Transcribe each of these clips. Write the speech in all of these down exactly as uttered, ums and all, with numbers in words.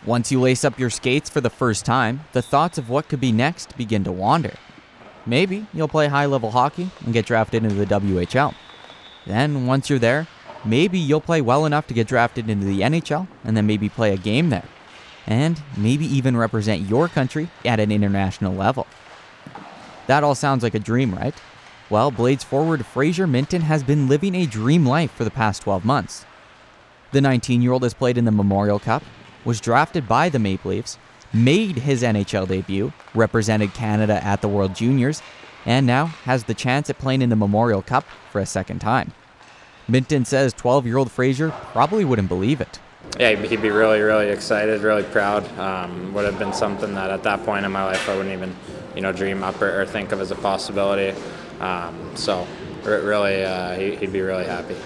Once you lace up your skates for the first time, the thoughts of what could be next begin to wander. Maybe you'll play high-level hockey and get drafted into the W H L. Then, once you're there, maybe you'll play well enough to get drafted into the N H L and then maybe play a game there. And maybe even represent your country at an international level. That all sounds like a dream, right? Well, Blades forward Fraser Minten has been living a dream life for the past twelve months. The nineteen-year-old has played in the Memorial Cup, was drafted by the Maple Leafs, made his N H L debut, represented Canada at the World Juniors, and now has the chance at playing in the Memorial Cup for a second time. Minten says twelve-year-old Fraser probably wouldn't believe it. Yeah, he'd be really, really excited, really proud. Um, would have been something that at that point in my life I wouldn't even, you know, dream up or, or think of as a possibility. Um, so, really, uh, he, he'd be really happy.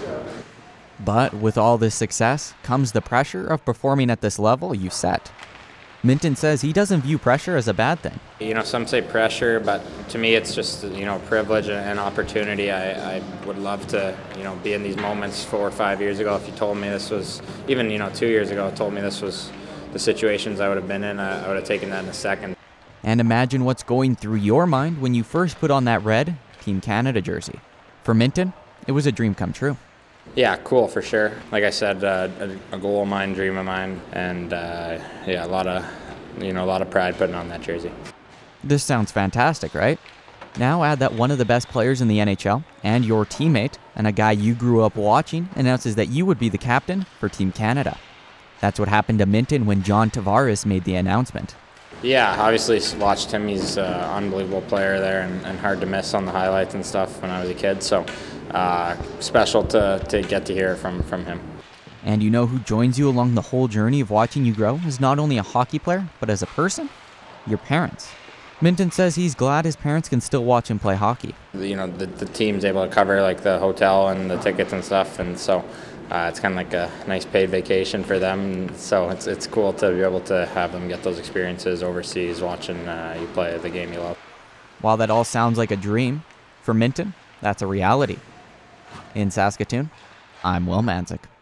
But with all this success comes the pressure of performing at this level you set. Minten says he doesn't view pressure as a bad thing. You know, some say pressure, but to me it's just, you know, privilege and opportunity. I, I would love to, you know, be in these moments four or five years ago. If you told me this was, even, you know, two years ago, told me this was the situations I would have been in, I, I would have taken that in a second. And imagine what's going through your mind when you first put on that red Team Canada jersey. For Minten, it was a dream come true. Yeah, cool for sure. Like I said, uh, a, a goal of mine, dream of mine, and uh, yeah, a lot of, you know, a lot of pride putting on that jersey. This sounds fantastic, right? Now add that one of the best players in the N H L and your teammate and a guy you grew up watching announces that you would be the captain for Team Canada. That's what happened to Minten when John Tavares made the announcement. Yeah, obviously watched him. He's an unbelievable player there and, and hard to miss on the highlights and stuff when I was a kid. So uh, special to, to get to hear from, from him. And you know who joins you along the whole journey of watching you grow as not only a hockey player, but as a person? Your parents. Minten says he's glad his parents can still watch him play hockey. You know, the, the team's able to cover like the hotel and the tickets and stuff, and so uh, it's kind of like a nice paid vacation for them. And so it's it's cool to be able to have them get those experiences overseas watching uh, you play the game you love. While that all sounds like a dream, for Minten, that's a reality. In Saskatoon, I'm Will Manzik.